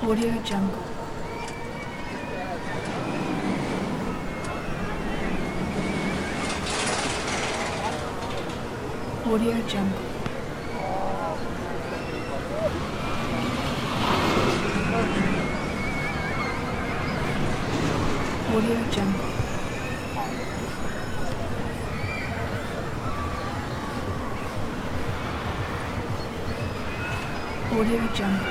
Audio Jungle. Audio Jungle. Audio Jungle. Audio Jungle.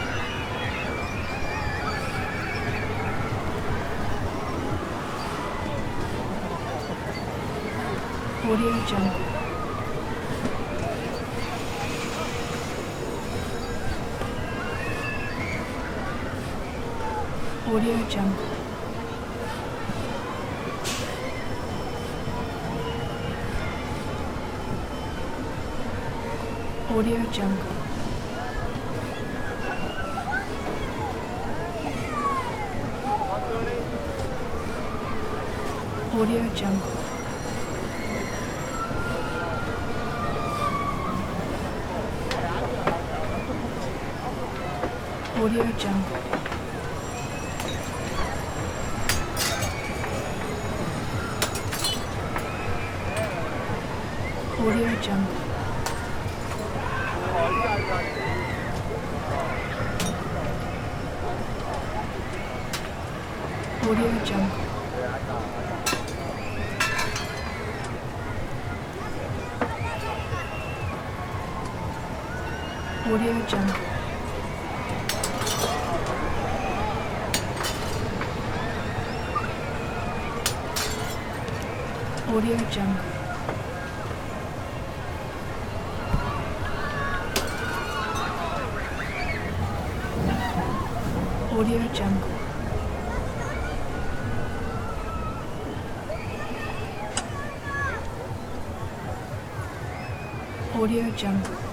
Audio Jungle. Audio Jungle. Audio Jungle. Audio Jungle. Audio Jungle. Audio Jungle. Audio Jungle. Audio Jungle. Audio Jungle. Audio Jungle. Audio Jungle.